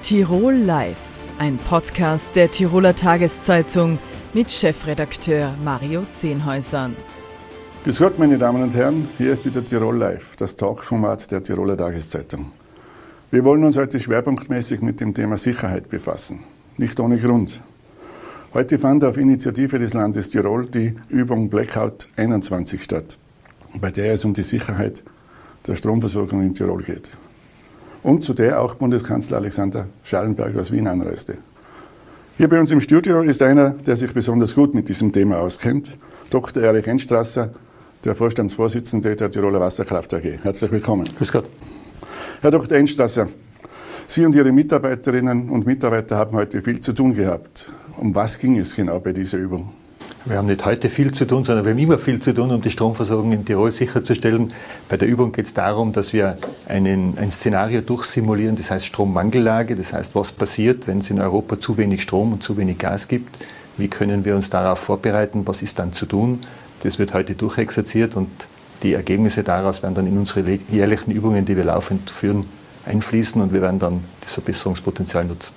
Tirol Live, ein Podcast der Tiroler Tageszeitung mit Chefredakteur Mario Zehnhäusern. Grüß Gott, meine Damen und Herren, hier ist wieder Tirol Live, das Talkformat der Tiroler Tageszeitung. Wir wollen uns heute schwerpunktmäßig mit dem Thema Sicherheit befassen. Nicht ohne Grund. Heute fand auf Initiative des Landes Tirol die Übung Blackout 21 statt, bei der es um die Sicherheit der Stromversorgung in Tirol geht. Und zu der auch Bundeskanzler Alexander Schallenberg aus Wien anreiste. Hier bei uns im Studio ist einer, der sich besonders gut mit diesem Thema auskennt, Dr. Erich Enstrasser, der Vorstandsvorsitzende der Tiroler Wasserkraft AG. Herzlich willkommen. Grüß Gott. Herr Dr. Enstrasser, Sie und Ihre Mitarbeiterinnen und Mitarbeiter haben heute viel zu tun gehabt. Um was ging es genau bei dieser Übung? Wir haben nicht heute viel zu tun, sondern wir haben immer viel zu tun, um die Stromversorgung in Tirol sicherzustellen. Bei der Übung geht es darum, dass wir ein Szenario durchsimulieren, das heißt Strommangellage. Das heißt, was passiert, wenn es in Europa zu wenig Strom und zu wenig Gas gibt? Wie können wir uns darauf vorbereiten? Was ist dann zu tun? Das wird heute durchexerziert und die Ergebnisse daraus werden dann in unsere jährlichen Übungen, die wir laufend führen, einfließen und wir werden dann das Verbesserungspotenzial nutzen.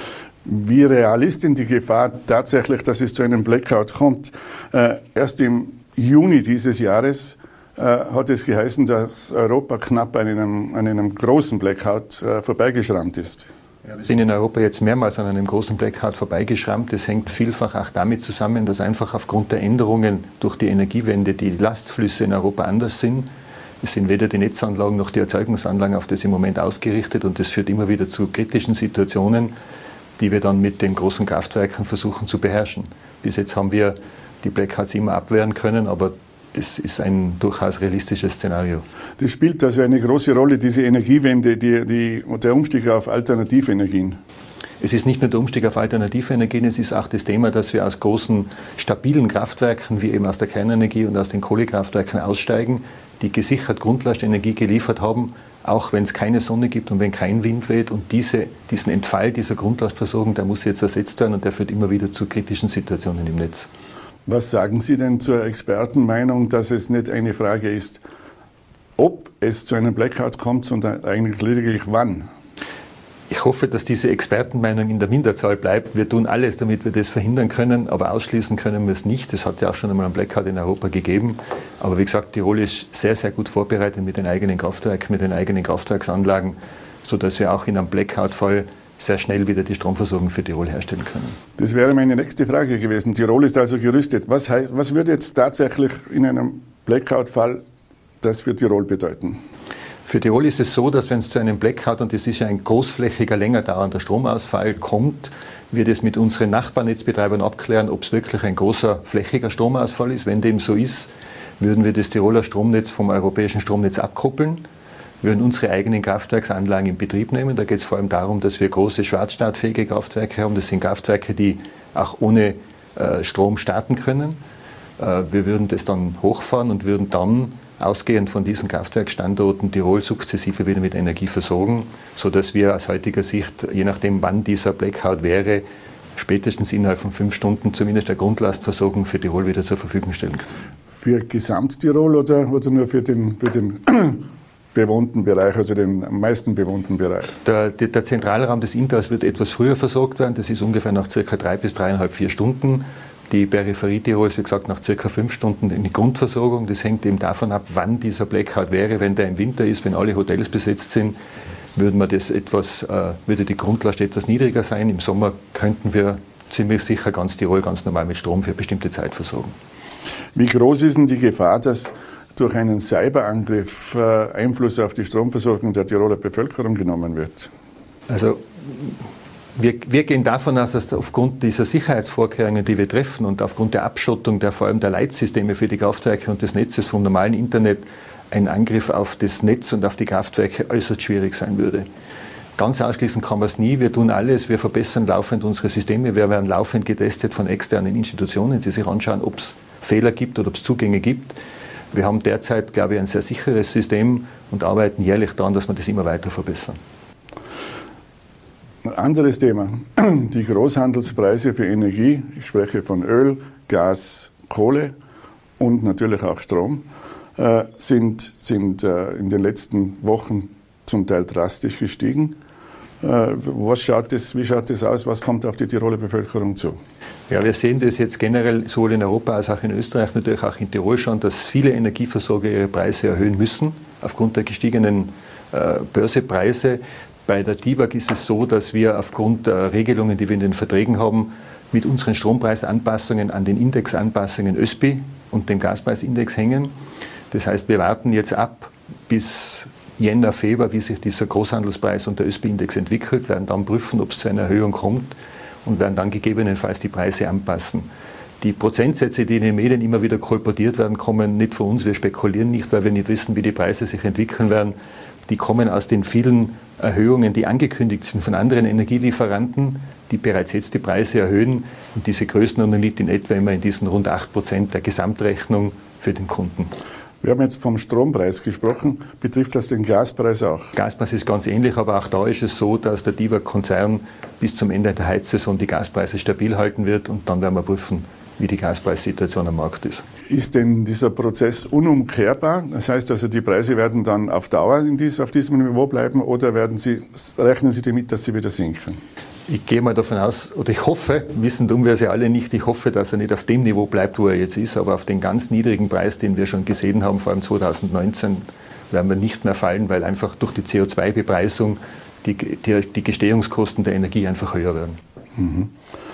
Wie real ist denn die Gefahr tatsächlich, dass es zu einem Blackout kommt? Erst im Juni dieses Jahres hat es geheißen, dass Europa knapp an einem großen Blackout vorbeigeschrammt ist. Ja, wir sind in Europa jetzt mehrmals an einem großen Blackout vorbeigeschrammt. Das hängt vielfach auch damit zusammen, dass einfach aufgrund der Änderungen durch die Energiewende die Lastflüsse in Europa anders sind. Es sind weder die Netzanlagen noch die Erzeugungsanlagen auf das im Moment ausgerichtet und das führt immer wieder zu kritischen Situationen, die wir dann mit den großen Kraftwerken versuchen zu beherrschen. Bis jetzt haben wir die Blackouts immer abwehren können, aber das ist ein durchaus realistisches Szenario. Das spielt also eine große Rolle, diese Energiewende, der Umstieg auf alternative Energien. Es ist nicht nur der Umstieg auf alternative Energien, es ist auch das Thema, dass wir aus großen, stabilen Kraftwerken, wie eben aus der Kernenergie und aus den Kohlekraftwerken aussteigen, die gesichert Grundlastenergie geliefert haben, auch wenn es keine Sonne gibt und wenn kein Wind weht. Und diesen Entfall dieser Grundlastversorgung, der muss jetzt ersetzt werden und der führt immer wieder zu kritischen Situationen im Netz. Was sagen Sie denn zur Expertenmeinung, dass es nicht eine Frage ist, ob es zu einem Blackout kommt, sondern eigentlich lediglich wann? Ich hoffe, dass diese Expertenmeinung in der Minderzahl bleibt. Wir tun alles, damit wir das verhindern können, aber ausschließen können wir es nicht. Es hat ja auch schon einmal einen Blackout in Europa gegeben. Aber wie gesagt, Tirol ist sehr, sehr gut vorbereitet mit den eigenen Kraftwerken, mit den eigenen Kraftwerksanlagen, sodass wir auch in einem Blackout-Fall sehr schnell wieder die Stromversorgung für Tirol herstellen können. Das wäre meine nächste Frage gewesen. Tirol ist also gerüstet. Was würde jetzt tatsächlich in einem Blackout-Fall das für Tirol bedeuten? Für Tirol ist es so, dass wenn es zu einem Blackout, und das ist ja ein großflächiger, länger dauernder Stromausfall, kommt, wir das mit unseren Nachbarnetzbetreibern abklären, ob es wirklich ein großer, flächiger Stromausfall ist. Wenn dem so ist, würden wir das Tiroler Stromnetz vom europäischen Stromnetz abkoppeln, würden unsere eigenen Kraftwerksanlagen in Betrieb nehmen. Da geht es vor allem darum, dass wir große schwarzstartfähige Kraftwerke haben. Das sind Kraftwerke, die auch ohne Strom starten können. Wir würden das dann hochfahren und würden dann ausgehend von diesen Kraftwerkstandorten Tirol sukzessive wieder mit Energie versorgen, sodass wir aus heutiger Sicht, je nachdem wann dieser Blackout wäre, spätestens innerhalb von 5 Stunden zumindest der Grundlastversorgung für Tirol wieder zur Verfügung stellen können. Für Gesamt-Tirol oder nur für den bewohnten Bereich, also den am meisten bewohnten Bereich? Der Zentralraum des Intals wird etwas früher versorgt werden. Das ist ungefähr nach ca. 3 bis 3,5, 4 Stunden. Die Peripherie Tirols, wie gesagt, nach ca. 5 Stunden in die Grundversorgung. Das hängt eben davon ab, wann dieser Blackout wäre. Wenn der im Winter ist, wenn alle Hotels besetzt sind, würde die Grundlast etwas niedriger sein. Im Sommer könnten wir ziemlich sicher ganz Tirol ganz normal mit Strom für bestimmte Zeit versorgen. Wie groß ist denn die Gefahr, dass durch einen Cyberangriff Einfluss auf die Stromversorgung der Tiroler Bevölkerung genommen wird? Also wir gehen davon aus, dass aufgrund dieser Sicherheitsvorkehrungen, die wir treffen und aufgrund der Abschottung vor allem der Leitsysteme für die Kraftwerke und des Netzes vom normalen Internet ein Angriff auf das Netz und auf die Kraftwerke äußerst schwierig sein würde. Ganz ausschließen kann man es nie. Wir tun alles, wir verbessern laufend unsere Systeme. Wir werden laufend getestet von externen Institutionen, die sich anschauen, ob es Fehler gibt oder ob es Zugänge gibt. Wir haben derzeit, glaube ich, ein sehr sicheres System und arbeiten jährlich daran, dass wir das immer weiter verbessern. Ein anderes Thema, die Großhandelspreise für Energie, ich spreche von Öl, Gas, Kohle und natürlich auch Strom, sind in den letzten Wochen zum Teil drastisch gestiegen. Wie schaut das aus? Was kommt auf die Tiroler Bevölkerung zu? Ja, wir sehen das jetzt generell sowohl in Europa als auch in Österreich, natürlich auch in Tirol schon, dass viele Energieversorger ihre Preise erhöhen müssen aufgrund der gestiegenen Börsepreise. Bei der DIVAG ist es so, dass wir aufgrund der Regelungen, die wir in den Verträgen haben, mit unseren Strompreisanpassungen an den Indexanpassungen ÖSPI und dem Gaspreisindex hängen. Das heißt, wir warten jetzt ab bis Jänner, Februar, wie sich dieser Großhandelspreis und der ÖSPI-Index entwickelt, werden dann prüfen, ob es zu einer Erhöhung kommt und werden dann gegebenenfalls die Preise anpassen. Die Prozentsätze, die in den Medien immer wieder kolportiert werden, kommen nicht von uns. Wir spekulieren nicht, weil wir nicht wissen, wie die Preise sich entwickeln werden. Die kommen aus den vielen Erhöhungen, die angekündigt sind von anderen Energielieferanten, die bereits jetzt die Preise erhöhen. Und diese Größenordnung liegt in etwa immer in diesen rund 8% der Gesamtrechnung für den Kunden. Wir haben jetzt vom Strompreis gesprochen. Betrifft das den Gaspreis auch? Gaspreis ist ganz ähnlich, aber auch da ist es so, dass der DIVAG-Konzern bis zum Ende der Heizsaison die Gaspreise stabil halten wird und dann werden wir prüfen, wie die Gaspreissituation am Markt ist. Ist denn dieser Prozess unumkehrbar? Das heißt also, die Preise werden dann auf Dauer auf diesem Niveau bleiben oder rechnen Sie damit, dass sie wieder sinken? Ich gehe mal davon aus, oder ich hoffe, wissen tun wir es ja alle nicht, ich hoffe, dass er nicht auf dem Niveau bleibt, wo er jetzt ist, aber auf den ganz niedrigen Preis, den wir schon gesehen haben, vor allem 2019, werden wir nicht mehr fallen, weil einfach durch die CO2-Bepreisung die Gestehungskosten der Energie einfach höher werden. Mhm.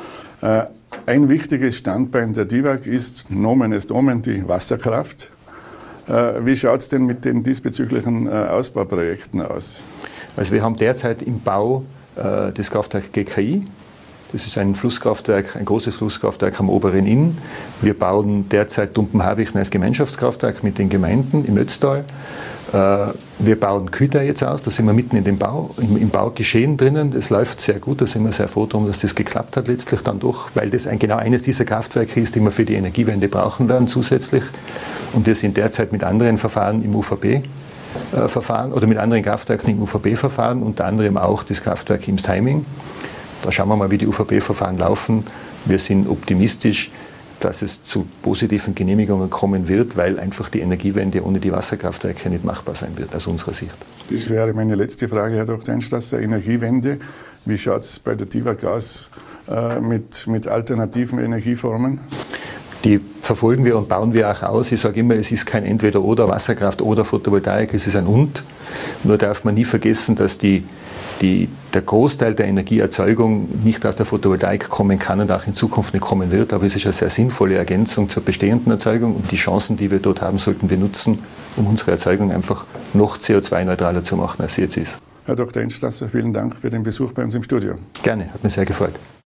Ein wichtiges Standbein der DIVAG ist Nomen est Omen, die Wasserkraft. Wie schaut es denn mit den diesbezüglichen Ausbauprojekten aus? Also wir haben derzeit im Bau das Kraftwerk GKI. Das ist ein Flusskraftwerk, ein großes Flusskraftwerk am oberen Inn. Wir bauen derzeit Dumpenhabichten als Gemeinschaftskraftwerk mit den Gemeinden im Ötztal. Wir bauen Kühter jetzt aus, da sind wir mitten in dem Bau, im Baugeschehen drinnen. Das läuft sehr gut, da sind wir sehr froh darum, dass das geklappt hat letztlich dann doch, weil das genau eines dieser Kraftwerke ist, die wir für die Energiewende brauchen werden zusätzlich. Und wir sind derzeit mit anderen Verfahren im UVB-Verfahren oder mit anderen Kraftwerken im UVB-Verfahren, unter anderem auch das Kraftwerk Imstheiming. Da schauen wir mal, wie die UVB-Verfahren laufen. Wir sind optimistisch, dass es zu positiven Genehmigungen kommen wird, weil einfach die Energiewende ohne die Wasserkraftwerke nicht machbar sein wird, aus unserer Sicht. Das wäre meine letzte Frage, Herr Dr. Einstrasser. Energiewende, wie schaut es bei der DIVAG aus mit alternativen Energieformen? Die verfolgen wir und bauen wir auch aus. Ich sage immer, es ist kein Entweder-oder, Wasserkraft oder Photovoltaik, es ist ein Und. Nur darf man nie vergessen, dass der Großteil der Energieerzeugung nicht aus der Photovoltaik kommen kann und auch in Zukunft nicht kommen wird. Aber es ist eine sehr sinnvolle Ergänzung zur bestehenden Erzeugung und die Chancen, die wir dort haben, sollten wir nutzen, um unsere Erzeugung einfach noch CO2-neutraler zu machen, als sie jetzt ist. Herr Dr. Einstrasser, vielen Dank für den Besuch bei uns im Studio. Gerne, hat mich sehr gefreut.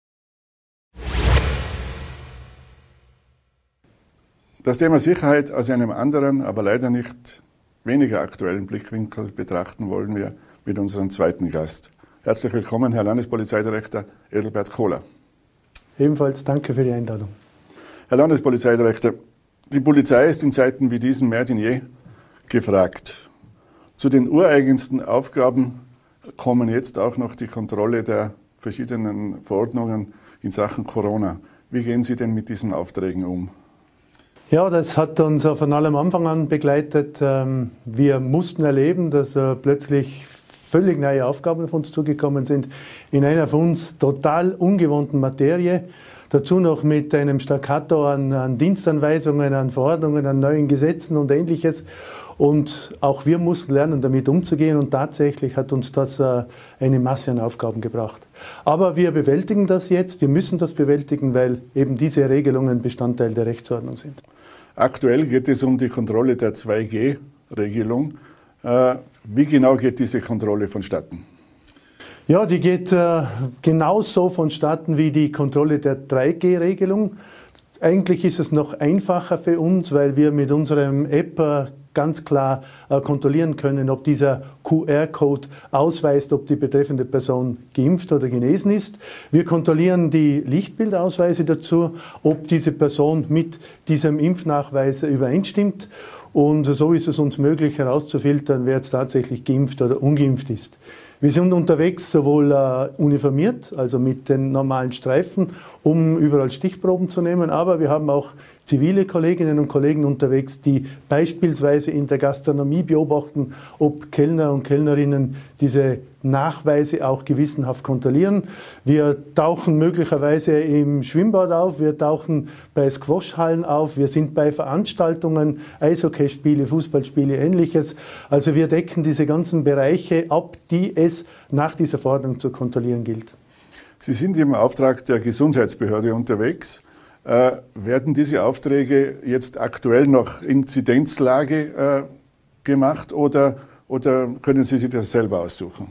Das Thema Sicherheit aus einem anderen, aber leider nicht weniger aktuellen Blickwinkel betrachten wollen wir mit unserem zweiten Gast. Herzlich willkommen, Herr Landespolizeidirektor Edelbert Kohler. Ebenfalls danke für die Einladung. Herr Landespolizeidirektor, die Polizei ist in Zeiten wie diesen mehr denn je gefragt. Zu den ureigensten Aufgaben kommen jetzt auch noch die Kontrolle der verschiedenen Verordnungen in Sachen Corona. Wie gehen Sie denn mit diesen Aufträgen um? Ja, das hat uns von allem Anfang an begleitet. Wir mussten erleben, dass plötzlich völlig neue Aufgaben auf uns zugekommen sind, in einer für uns total ungewohnten Materie. Dazu noch mit einem Staccato an Dienstanweisungen, an Verordnungen, an neuen Gesetzen und Ähnliches. Und auch wir mussten lernen, damit umzugehen. Und tatsächlich hat uns das eine Masse an Aufgaben gebracht. Aber wir bewältigen das jetzt. Wir müssen das bewältigen, weil eben diese Regelungen Bestandteil der Rechtsordnung sind. Aktuell geht es um die Kontrolle der 2G-Regelung. Wie genau geht diese Kontrolle vonstatten? Ja, die geht genauso vonstatten wie die Kontrolle der 3G-Regelung. Eigentlich ist es noch einfacher für uns, weil wir mit unserem App ganz klar kontrollieren können, ob dieser QR-Code ausweist, ob die betreffende Person geimpft oder genesen ist. Wir kontrollieren die Lichtbildausweise dazu, ob diese Person mit diesem Impfnachweis übereinstimmt. Und so ist es uns möglich herauszufiltern, wer jetzt tatsächlich geimpft oder ungeimpft ist. Wir sind unterwegs sowohl uniformiert, also mit den normalen Streifen, um überall Stichproben zu nehmen, aber wir haben auch zivile Kolleginnen und Kollegen unterwegs, die beispielsweise in der Gastronomie beobachten, ob Kellner und Kellnerinnen diese Nachweise auch gewissenhaft kontrollieren. Wir tauchen möglicherweise im Schwimmbad auf, wir tauchen bei Squashhallen auf, wir sind bei Veranstaltungen, Eishockeyspiele, Fußballspiele, Ähnliches. Also wir decken diese ganzen Bereiche ab, die es nach dieser Verordnung zu kontrollieren gilt. Sie sind im Auftrag der Gesundheitsbehörde unterwegs. Werden diese Aufträge jetzt aktuell nach Inzidenzlage gemacht oder können Sie sich das selber aussuchen?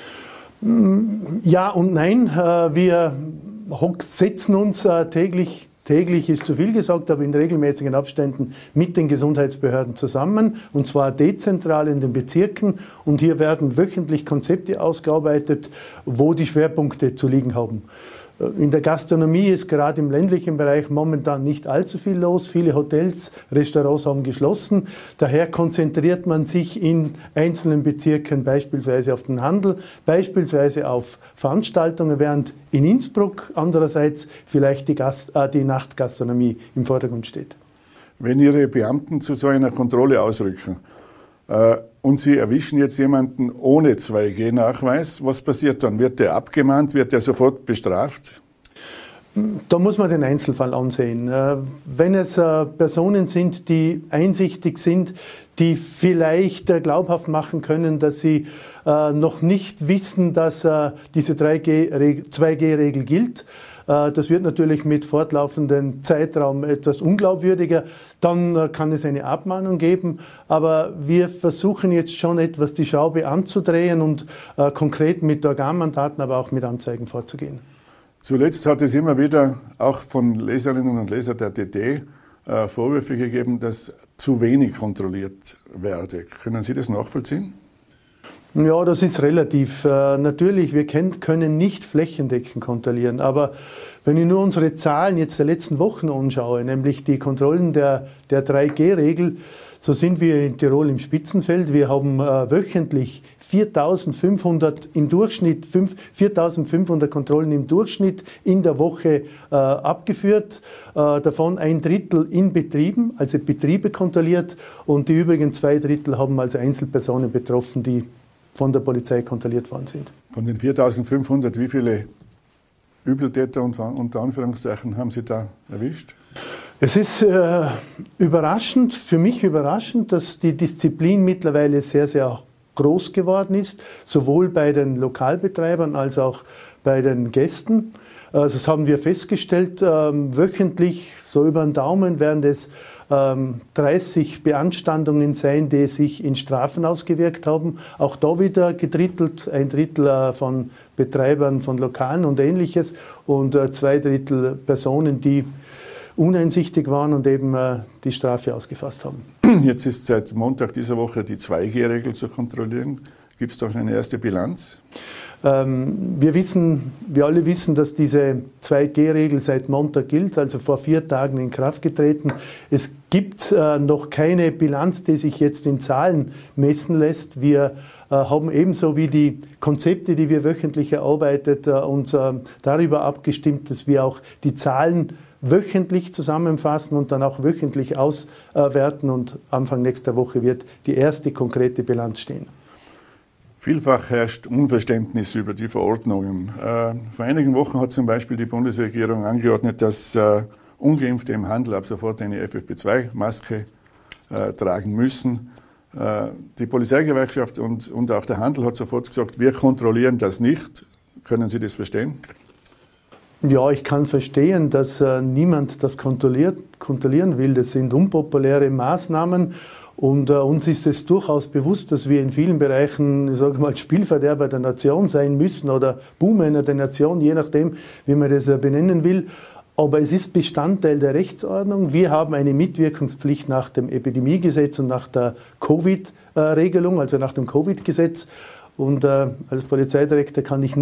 Ja und nein. Wir setzen uns täglich ist zu viel gesagt, aber in regelmäßigen Abständen mit den Gesundheitsbehörden zusammen, und zwar dezentral in den Bezirken. Und hier werden wöchentlich Konzepte ausgearbeitet, wo die Schwerpunkte zu liegen haben. In der Gastronomie ist gerade im ländlichen Bereich momentan nicht allzu viel los. Viele Hotels, Restaurants haben geschlossen. Daher konzentriert man sich in einzelnen Bezirken beispielsweise auf den Handel, beispielsweise auf Veranstaltungen, während in Innsbruck andererseits vielleicht die Nachtgastronomie im Vordergrund steht. Wenn Ihre Beamten zu so einer Kontrolle ausrücken und Sie erwischen jetzt jemanden ohne 2G-Nachweis, was passiert dann? Wird der abgemahnt? Wird der sofort bestraft? Da muss man den Einzelfall ansehen. Wenn es Personen sind, die einsichtig sind, die vielleicht glaubhaft machen können, dass sie noch nicht wissen, dass diese 2G-Regel gilt, das wird natürlich mit fortlaufendem Zeitraum etwas unglaubwürdiger. Dann kann es eine Abmahnung geben. Aber wir versuchen jetzt schon etwas die Schraube anzudrehen und konkret mit Organmandaten, aber auch mit Anzeigen vorzugehen. Zuletzt hat es immer wieder auch von Leserinnen und Lesern der DD Vorwürfe gegeben, dass zu wenig kontrolliert werde. Können Sie das nachvollziehen? Ja, das ist relativ. Natürlich, wir können nicht flächendeckend kontrollieren, aber wenn ich nur unsere Zahlen jetzt der letzten Wochen anschaue, nämlich die Kontrollen der 3G-Regel, so sind wir in Tirol im Spitzenfeld. Wir haben wöchentlich 4.500 im Durchschnitt, 4.500 Kontrollen im Durchschnitt in der Woche abgeführt, davon 1/3 in Betrieben, also Betriebe kontrolliert, und die übrigen 2/3 haben also Einzelpersonen betroffen, die von der Polizei kontrolliert worden sind. Von den 4.500, wie viele Übeltäter unter Anführungszeichen haben Sie da erwischt? Es ist überraschend, für mich überraschend, dass die Disziplin mittlerweile sehr, sehr groß geworden ist, sowohl bei den Lokalbetreibern als auch bei den Gästen. Das haben wir festgestellt. Wöchentlich, so über den Daumen, werden es 30 Beanstandungen sein, die sich in Strafen ausgewirkt haben. Auch da wieder gedrittelt, 1/3 von Betreibern von Lokalen und Ähnliches und 2/3 Personen, die uneinsichtig waren und eben die Strafe ausgefasst haben. Jetzt ist seit Montag dieser Woche die 2G-Regel zu kontrollieren. Gibt es doch eine erste Bilanz? Wir alle wissen, dass diese 2G-Regel seit Montag gilt, also vor 4 Tagen in Kraft getreten. Es gibt noch keine Bilanz, die sich jetzt in Zahlen messen lässt. Wir haben ebenso wie die Konzepte, die wir wöchentlich erarbeitet, uns darüber abgestimmt, dass wir auch die Zahlen wöchentlich zusammenfassen und dann auch wöchentlich auswerten, und Anfang nächster Woche wird die erste konkrete Bilanz stehen. Vielfach herrscht Unverständnis über die Verordnungen. Vor einigen Wochen hat zum Beispiel die Bundesregierung angeordnet, dass Ungeimpfte im Handel ab sofort eine FFP2-Maske tragen müssen. Die Polizeigewerkschaft und auch der Handel hat sofort gesagt, wir kontrollieren das nicht. Können Sie das verstehen? Ja, ich kann verstehen, dass niemand das kontrollieren will. Das sind unpopuläre Maßnahmen. Und uns ist es durchaus bewusst, dass wir in vielen Bereichen, ich sage mal, Spielverderber der Nation sein müssen oder Buhmänner der Nation, je nachdem, wie man das benennen will. Aber es ist Bestandteil der Rechtsordnung. Wir haben eine Mitwirkungspflicht nach dem Epidemiegesetz und nach der Covid-Regelung, also nach dem Covid-Gesetz. Und als Polizeidirektor kann ich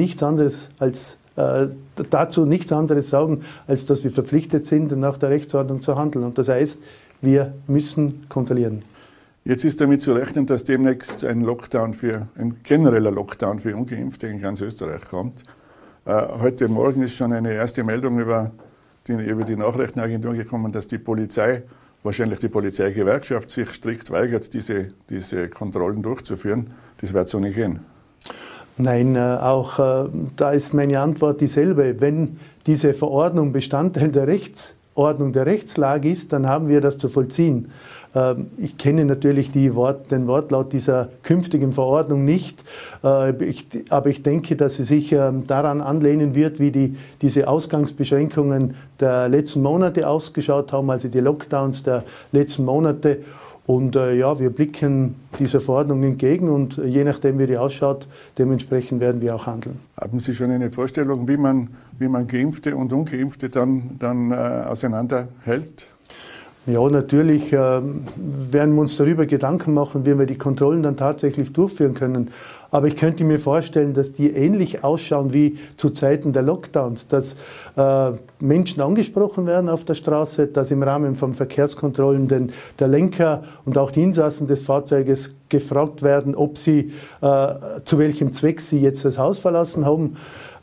dazu nichts anderes sagen, als dass wir verpflichtet sind, nach der Rechtsordnung zu handeln. Und das heißt, wir müssen kontrollieren. Jetzt ist damit zu rechnen, dass demnächst ein genereller Lockdown für Ungeimpfte in ganz Österreich kommt. Heute Morgen ist schon eine erste Meldung über über die Nachrichtenagentur gekommen, dass die Polizei, wahrscheinlich die Polizeigewerkschaft, sich strikt weigert, diese Kontrollen durchzuführen. Das wird so nicht gehen. Nein, auch da ist meine Antwort dieselbe. Wenn diese Verordnung Bestandteil der Rechtsordnung, der Rechtslage ist, dann haben wir das zu vollziehen. Ich kenne natürlich den Wortlaut dieser künftigen Verordnung nicht, aber ich denke, dass sie sich daran anlehnen wird, wie diese Ausgangsbeschränkungen der letzten Monate ausgeschaut haben, also die Lockdowns der letzten Monate. Und wir blicken dieser Verordnung entgegen und je nachdem, wie die ausschaut, dementsprechend werden wir auch handeln. Haben Sie schon eine Vorstellung, wie man Geimpfte und Ungeimpfte dann auseinanderhält? Ja, natürlich werden wir uns darüber Gedanken machen, wie wir die Kontrollen dann tatsächlich durchführen können. Aber ich könnte mir vorstellen, dass die ähnlich ausschauen wie zu Zeiten der Lockdowns, dass Menschen angesprochen werden auf der Straße, dass im Rahmen von Verkehrskontrollen der Lenker und auch die Insassen des Fahrzeuges gefragt werden, ob sie zu welchem Zweck sie jetzt das Haus verlassen haben.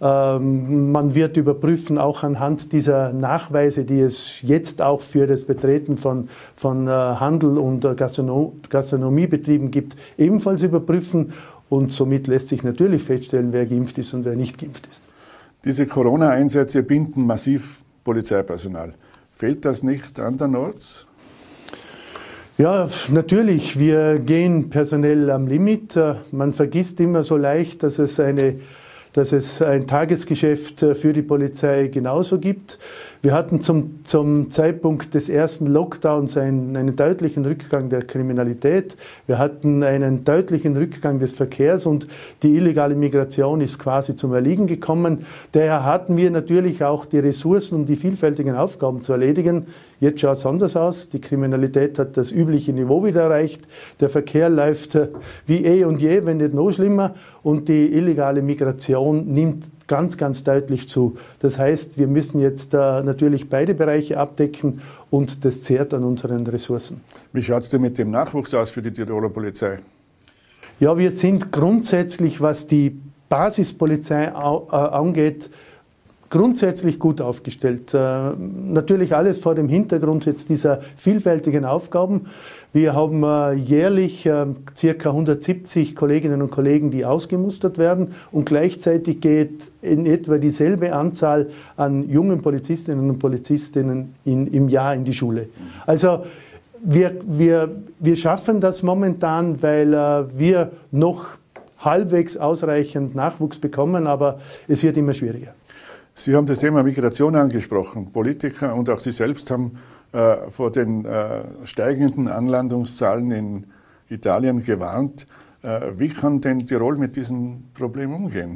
Man wird überprüfen, auch anhand dieser Nachweise, die es jetzt auch für das Betreten von Handel und Gastronomiebetrieben gibt, ebenfalls überprüfen. Und somit lässt sich natürlich feststellen, wer geimpft ist und wer nicht geimpft ist. Diese Corona-Einsätze binden massiv Polizeipersonal. Fehlt das nicht andernorts? Ja, natürlich. Wir gehen personell am Limit. Man vergisst immer so leicht, dass es ein Tagesgeschäft für die Polizei genauso gibt. Wir hatten zum Zeitpunkt des ersten Lockdowns einen deutlichen Rückgang der Kriminalität. Wir hatten einen deutlichen Rückgang des Verkehrs und die illegale Migration ist quasi zum Erliegen gekommen. Daher hatten wir natürlich auch die Ressourcen, um die vielfältigen Aufgaben zu erledigen. Jetzt schaut es anders aus. Die Kriminalität hat das übliche Niveau wieder erreicht. Der Verkehr läuft wie eh und je, wenn nicht noch schlimmer. Und die illegale Migration nimmt ganz, ganz deutlich zu. Das heißt, wir müssen jetzt natürlich beide Bereiche abdecken und das zehrt an unseren Ressourcen. Wie schaut es denn mit dem Nachwuchs aus für die Tiroler Polizei? Ja, wir sind grundsätzlich, was die Basispolizei angeht, grundsätzlich gut aufgestellt. Natürlich alles vor dem Hintergrund jetzt dieser vielfältigen Aufgaben. Wir haben jährlich ca. 170 Kolleginnen und Kollegen, die ausgemustert werden und gleichzeitig geht in etwa dieselbe Anzahl an jungen Polizistinnen und Polizistinnen im Jahr in die Schule. Also wir schaffen das momentan, weil wir noch halbwegs ausreichend Nachwuchs bekommen, aber es wird immer schwieriger. Sie haben das Thema Migration angesprochen. Politiker und auch Sie selbst haben vor den steigenden Anlandungszahlen in Italien gewarnt. Wie kann denn Tirol mit diesem Problem umgehen?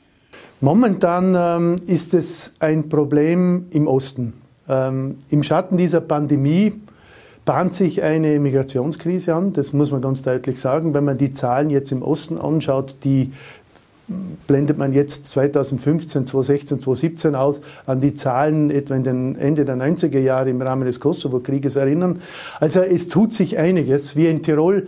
Momentan ist es ein Problem im Osten. Im Schatten dieser Pandemie bahnt sich eine Migrationskrise an. Das muss man ganz deutlich sagen. Wenn man die Zahlen jetzt im Osten anschaut, die blendet man jetzt 2015, 2016, 2017 aus, an die Zahlen etwa in den Ende der 90er Jahre im Rahmen des Kosovo-Krieges erinnern. Also es tut sich einiges. Wir in Tirol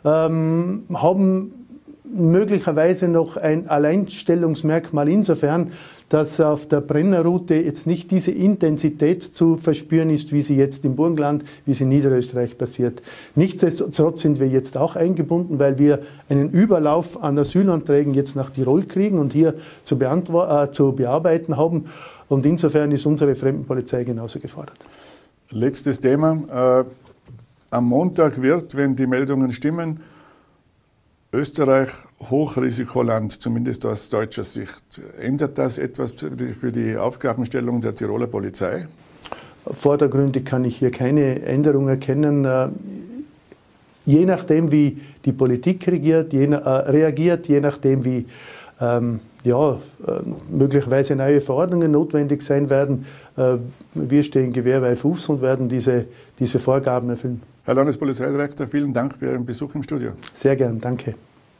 haben möglicherweise noch ein Alleinstellungsmerkmal insofern, dass auf der Brennerroute jetzt nicht diese Intensität zu verspüren ist, wie sie jetzt im Burgenland, wie sie in Niederösterreich passiert. Nichtsdestotrotz sind wir jetzt auch eingebunden, weil wir einen Überlauf an Asylanträgen jetzt nach Tirol kriegen und hier zu bearbeiten haben. Und insofern ist unsere Fremdenpolizei genauso gefordert. Letztes Thema. Am Montag wird, wenn die Meldungen stimmen, Österreich Hochrisikoland, zumindest aus deutscher Sicht. Ändert das etwas für die Aufgabenstellung der Tiroler Polizei? Vordergründig kann ich hier keine Änderung erkennen. Je nachdem, wie die Politik reagiert, je nachdem, wie möglicherweise neue Verordnungen notwendig sein werden, wir stehen Gewehr bei Fuß und werden diese Vorgaben erfüllen. Herr Landespolizeidirektor, vielen Dank für Ihren Besuch im Studio. Sehr gern, danke.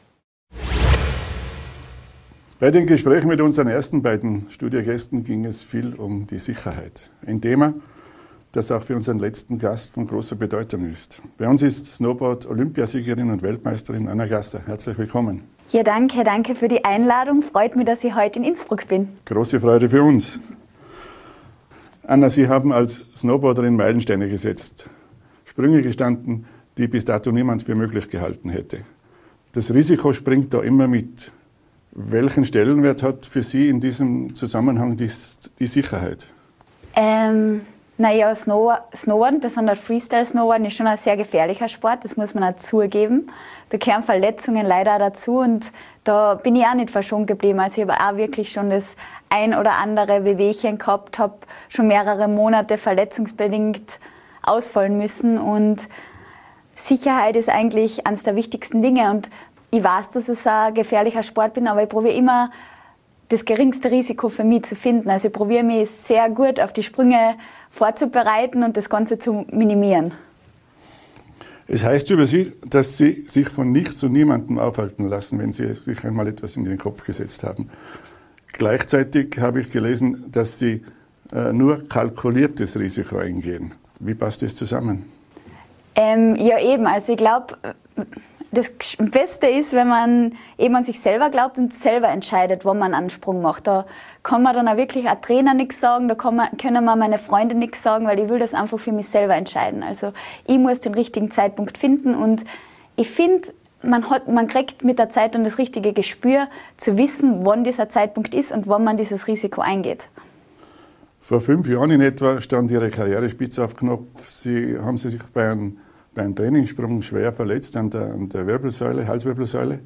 Bei den Gesprächen mit unseren ersten beiden Studiogästen ging es viel um die Sicherheit. Ein Thema, das auch für unseren letzten Gast von großer Bedeutung ist. Bei uns ist Snowboard-Olympiasiegerin und Weltmeisterin Anna Gasser. Herzlich willkommen. Ja, danke für die Einladung. Freut mich, dass ich heute in Innsbruck bin. Große Freude für uns. Anna, Sie haben als Snowboarderin Meilensteine gesetzt, Sprünge gestanden, die bis dato niemand für möglich gehalten hätte. Das Risiko springt da immer mit. Welchen Stellenwert hat für Sie in diesem Zusammenhang die Sicherheit? Naja, Snowboarden, besonders Freestyle-Snowboarden, ist schon ein sehr gefährlicher Sport, das muss man auch zugeben. Da gehören Verletzungen leider dazu und da bin ich auch nicht verschont geblieben. Also ich habe auch wirklich schon das ein oder andere Wehwehchen gehabt, habe schon mehrere Monate verletzungsbedingt ausfallen müssen und Sicherheit ist eigentlich eines der wichtigsten Dinge und ich weiß, dass es ein gefährlicher Sport bin, aber ich probiere immer das geringste Risiko für mich zu finden. Also ich probiere mich sehr gut auf die Sprünge vorzubereiten und das Ganze zu minimieren. Es heißt über Sie, dass Sie sich von nichts und niemandem aufhalten lassen, wenn Sie sich einmal etwas in den Kopf gesetzt haben. Gleichzeitig habe ich gelesen, dass Sie nur kalkuliertes Risiko eingehen. Wie passt das zusammen? Ja eben, also ich glaube, das Beste ist, wenn man eben an sich selber glaubt und selber entscheidet, wann man einen Sprung macht. Da kann man dann auch wirklich ein Trainer nichts sagen, da können mir meine Freunde nichts sagen, weil ich will das einfach für mich selber entscheiden. Also ich muss den richtigen Zeitpunkt finden und ich finde, man kriegt mit der Zeit dann das richtige Gespür, zu wissen, wann dieser Zeitpunkt ist und wann man dieses Risiko eingeht. Vor 5 Jahren in etwa stand Ihre Karrierespitze auf Knopf. Sie haben sich bei einem Trainingssprung schwer verletzt an der Wirbelsäule, Halswirbelsäule.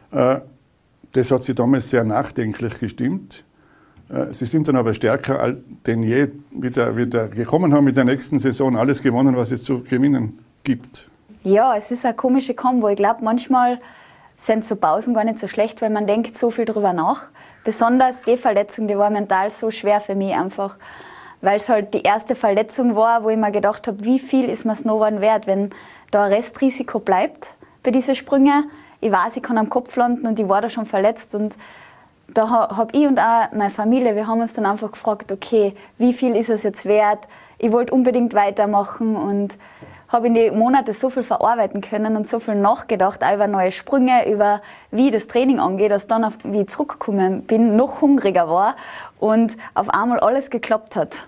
Das hat Sie damals sehr nachdenklich gestimmt. Sie sind dann aber stärker denn je wieder gekommen, haben mit der nächsten Saison alles gewonnen, was es zu gewinnen gibt. Ja, es ist eine komische Kombo. Ich glaube, manchmal sind so Pausen gar nicht so schlecht, weil man denkt so viel drüber nach. Besonders die Verletzung, die war mental so schwer für mich einfach, weil es halt die erste Verletzung war, wo ich mir gedacht habe, wie viel ist mir Snowboarden wert, wenn da ein Restrisiko bleibt bei diesen Sprüngen. Ich weiß, ich kann am Kopf landen und ich war da schon verletzt und da habe ich und auch meine Familie, wir haben uns dann einfach gefragt, okay, wie viel ist es jetzt wert? Ich wollte unbedingt weitermachen und habe in den Monaten so viel verarbeiten können und so viel nachgedacht, auch über neue Sprünge, über wie das Training angeht, dass dann, wie ich zurückgekommen bin, noch hungriger war und auf einmal alles geklappt hat.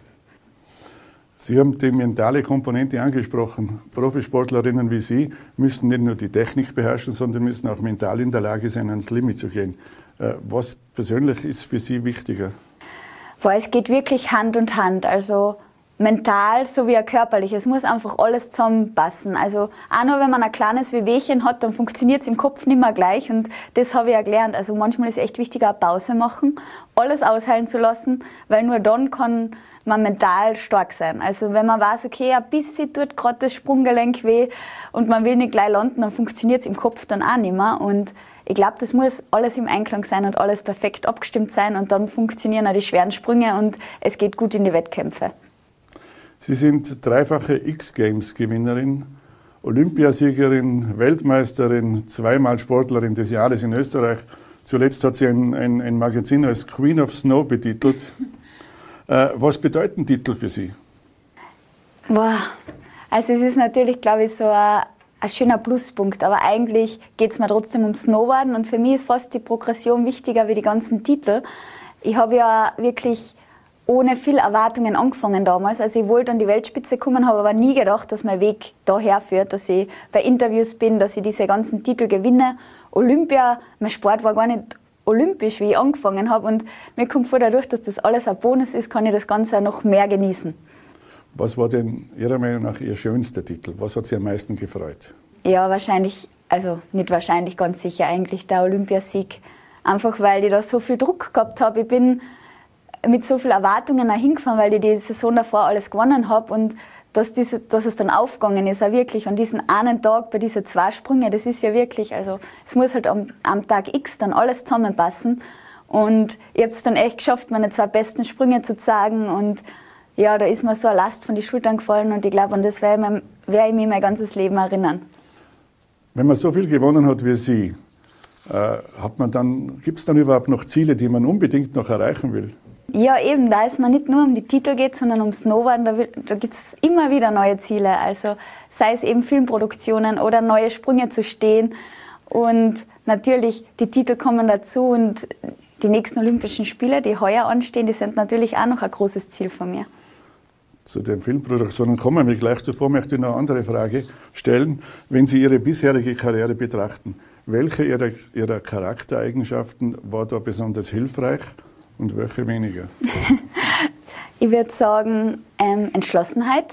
Sie haben die mentale Komponente angesprochen. Profisportlerinnen wie Sie müssen nicht nur die Technik beherrschen, sondern müssen auch mental in der Lage sein, ans Limit zu gehen. Was persönlich ist für Sie wichtiger? Es geht wirklich Hand in Hand. Also mental sowie auch körperlich. Es muss einfach alles zusammenpassen. Also auch nur wenn man ein kleines Wehwehchen hat, dann funktioniert es im Kopf nicht mehr gleich. Und das habe ich ja gelernt. Also manchmal ist es echt wichtig, eine Pause machen, alles ausheilen zu lassen, weil nur dann kann man mental stark sein. Also wenn man weiß, okay, ein bisschen tut gerade das Sprunggelenk weh und man will nicht gleich landen, dann funktioniert es im Kopf dann auch nicht mehr. Und ich glaube, das muss alles im Einklang sein und alles perfekt abgestimmt sein und dann funktionieren auch die schweren Sprünge und es geht gut in die Wettkämpfe. Sie sind dreifache X-Games-Gewinnerin, Olympiasiegerin, Weltmeisterin, zweimal Sportlerin des Jahres in Österreich. Zuletzt hat sie ein Magazin als Queen of Snow betitelt. Was bedeuten Titel für Sie? Also es ist natürlich, glaube ich, so ein schöner Pluspunkt, aber eigentlich geht es mir trotzdem um Snowboarden und für mich ist fast die Progression wichtiger wie die ganzen Titel. Ich habe ja wirklich ohne viel Erwartungen angefangen damals. Also ich wollte an die Weltspitze kommen, habe aber nie gedacht, dass mein Weg daher führt, dass ich bei Interviews bin, dass ich diese ganzen Titel gewinne. Olympia, mein Sport war gar nicht olympisch, wie ich angefangen habe und mir kommt vor, dadurch, dass das alles ein Bonus ist, kann ich das Ganze noch mehr genießen. Was war denn Ihrer Meinung nach Ihr schönster Titel? Was hat Sie am meisten gefreut? Ja, wahrscheinlich, also nicht wahrscheinlich, ganz sicher eigentlich der Olympiasieg. Einfach weil ich da so viel Druck gehabt habe. Ich bin mit so vielen Erwartungen auch hingefahren, weil ich die Saison davor alles gewonnen habe und dass es dann aufgegangen ist, auch wirklich an diesem einen Tag bei diesen 2 Sprüngen, das ist ja wirklich, also es muss halt am Tag X dann alles zusammenpassen und ich habe es dann echt geschafft, meine 2 besten Sprünge zu zeigen und ja, da ist mir so eine Last von den Schultern gefallen und ich glaube, an das werde ich mich mein ganzes Leben erinnern. Wenn man so viel gewonnen hat wie Sie, gibt es dann überhaupt noch Ziele, die man unbedingt noch erreichen will? Ja, eben, da es mir nicht nur um die Titel geht, sondern um Snowboarden, da gibt es immer wieder neue Ziele. Also sei es eben Filmproduktionen oder neue Sprünge zu stehen. Und natürlich, die Titel kommen dazu und die nächsten Olympischen Spiele, die heuer anstehen, die sind natürlich auch noch ein großes Ziel von mir. zu den Filmproduktionen kommen wir gleich. Zuvor möchte ich noch eine andere Frage stellen. Wenn Sie Ihre bisherige Karriere betrachten, welche Ihrer Charaktereigenschaften war da besonders hilfreich und welche weniger? Ich würde sagen, Entschlossenheit.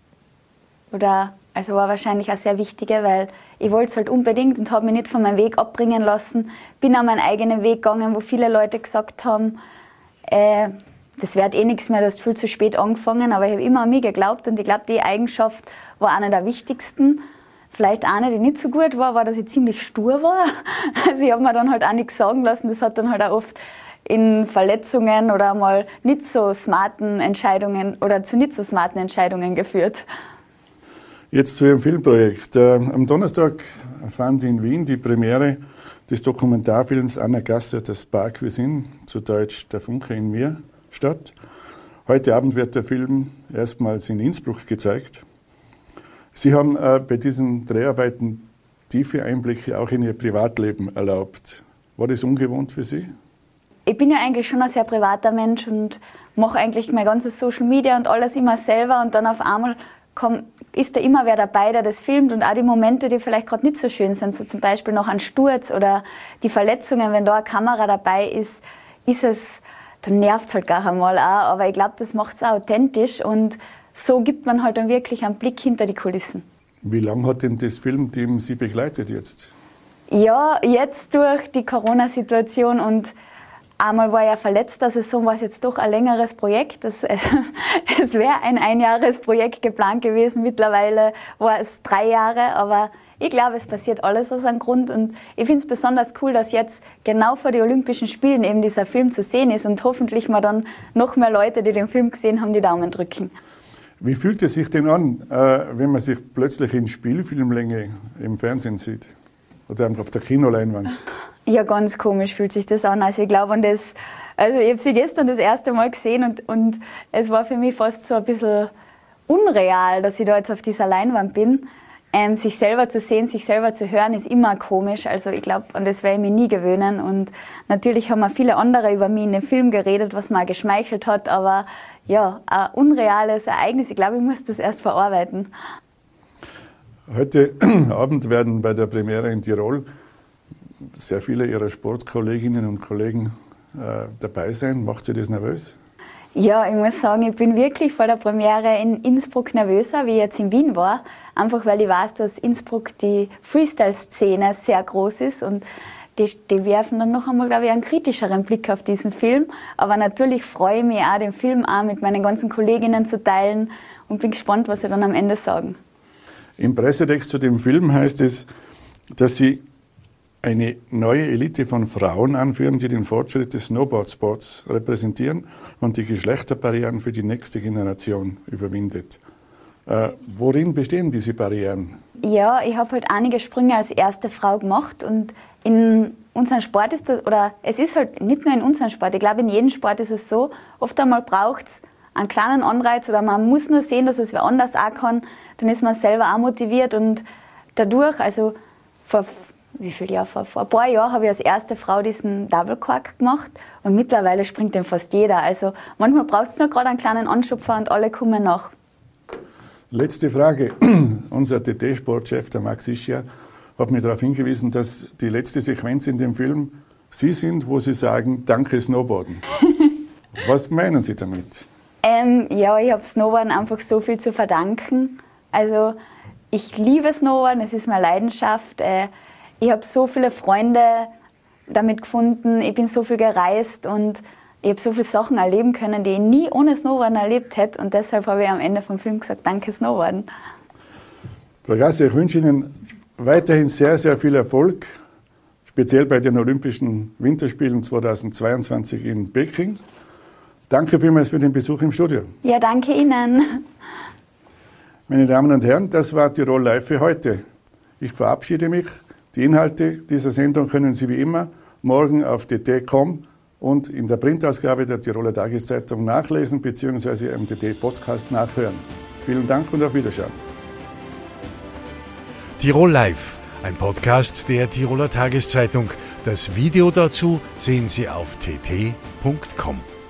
Also war wahrscheinlich auch sehr wichtige, weil ich wollte es halt unbedingt und habe mich nicht von meinem Weg abbringen lassen. Bin auch meinen eigenen Weg gegangen, wo viele Leute gesagt haben, das wird eh nichts mehr, du hast viel zu spät angefangen, aber ich habe immer an mich geglaubt und ich glaube, die Eigenschaft war eine der wichtigsten. Vielleicht eine, die nicht so gut war, dass ich ziemlich stur war. Also ich habe mir dann halt auch nichts sagen lassen, das hat dann halt auch oft in Verletzungen oder mal nicht so smarten Entscheidungen oder zu nicht so smarten Entscheidungen geführt. Jetzt zu Ihrem Filmprojekt. Am Donnerstag fand in Wien die Premiere des Dokumentarfilms Anna Gasser, das Park wir sind, zu Deutsch Der Funke in mir, statt. Heute Abend wird der Film erstmals in Innsbruck gezeigt. Sie haben bei diesen Dreharbeiten tiefe Einblicke auch in Ihr Privatleben erlaubt. War das ungewohnt für Sie? Ich bin ja eigentlich schon ein sehr privater Mensch und mache eigentlich mein ganzes Social Media und alles immer selber und dann auf einmal ist da immer wer dabei, der das filmt und auch die Momente, die vielleicht gerade nicht so schön sind, so zum Beispiel noch ein Sturz oder die Verletzungen, wenn da eine Kamera dabei ist dann nervt es halt gar einmal auch, aber ich glaube, das macht es auch authentisch und so gibt man halt dann wirklich einen Blick hinter die Kulissen. Wie lange hat denn das Filmteam Sie begleitet jetzt? Ja, jetzt durch die Corona-Situation und einmal war ich ja verletzt, also so war es jetzt doch ein längeres Projekt. Es wäre ein Einjahresprojekt geplant gewesen, mittlerweile war es 3 Jahre, aber ich glaube, es passiert alles aus einem Grund und ich finde es besonders cool, dass jetzt genau vor den Olympischen Spielen eben dieser Film zu sehen ist und hoffentlich mal dann noch mehr Leute, die den Film gesehen haben, die Daumen drücken. Wie fühlt es sich denn an, wenn man sich plötzlich in Spielfilmlänge im Fernsehen sieht? Oder einfach auf der Kinoleinwand? Ja, ganz komisch fühlt sich das an. Also ich glaube ich habe sie gestern das erste Mal gesehen und es war für mich fast so ein bisschen unreal, dass ich da jetzt auf dieser Leinwand bin. Sich selber zu sehen, sich selber zu hören, ist immer komisch. Also ich glaube, an das werde ich mich nie gewöhnen. Und natürlich haben auch viele andere über mich in dem Film geredet, was mir geschmeichelt hat. Aber ja, ein unreales Ereignis. Ich glaube, ich muss das erst verarbeiten. Heute Abend werden bei der Premiere in Tirol sehr viele Ihrer Sportkolleginnen und Kollegen dabei sein. Macht Sie das nervös? Ja, ich muss sagen, ich bin wirklich vor der Premiere in Innsbruck nervöser, wie ich jetzt in Wien war. Einfach weil ich weiß, dass Innsbruck die Freestyle-Szene sehr groß ist und die werfen dann noch einmal, glaube ich, einen kritischeren Blick auf diesen Film. Aber natürlich freue ich mich auch, den Film auch mit meinen ganzen Kolleginnen zu teilen und bin gespannt, was sie dann am Ende sagen. Im Pressetext zu dem Film heißt es, dass Sie eine neue Elite von Frauen anführen, die den Fortschritt des Snowboardsports repräsentieren und die Geschlechterbarrieren für die nächste Generation überwindet. Worin bestehen diese Barrieren? Ja, ich habe halt einige Sprünge als erste Frau gemacht und in unserem Sport ist das, oder es ist halt nicht nur in unserem Sport, ich glaube in jedem Sport ist es so, oft einmal braucht es einen kleinen Anreiz oder man muss nur sehen, dass es wer anders auch kann, dann ist man selber auch motiviert und dadurch, also vor ein paar Jahren habe ich als erste Frau diesen Double Cork gemacht und mittlerweile springt den fast jeder. Also manchmal braucht es nur gerade einen kleinen Anschubfer und alle kommen nach. Letzte Frage. Unser TT-Sportchef, der Max Ischia, hat mich darauf hingewiesen, dass die letzte Sequenz in dem Film Sie sind, wo Sie sagen, danke Snowboarden. Was meinen Sie damit? Ja, ich habe Snowboarden einfach so viel zu verdanken. Also ich liebe Snowboarden, es ist meine Leidenschaft. Ich habe so viele Freunde damit gefunden, ich bin so viel gereist und ich habe so viele Sachen erleben können, die ich nie ohne Snowboarden erlebt hätte. Und deshalb habe ich am Ende vom Film gesagt, danke Snowboarden. Frau Gasser, ich wünsche Ihnen weiterhin sehr, sehr viel Erfolg, speziell bei den Olympischen Winterspielen 2022 in Peking. Danke vielmals für den Besuch im Studio. Ja, danke Ihnen. Meine Damen und Herren, das war Tirol Live für heute. Ich verabschiede mich. Die Inhalte dieser Sendung können Sie wie immer morgen auf tt.com und in der Printausgabe der Tiroler Tageszeitung nachlesen bzw. im TT-Podcast nachhören. Vielen Dank und auf Wiedersehen. Tirol Live, ein Podcast der Tiroler Tageszeitung. Das Video dazu sehen Sie auf tt.com.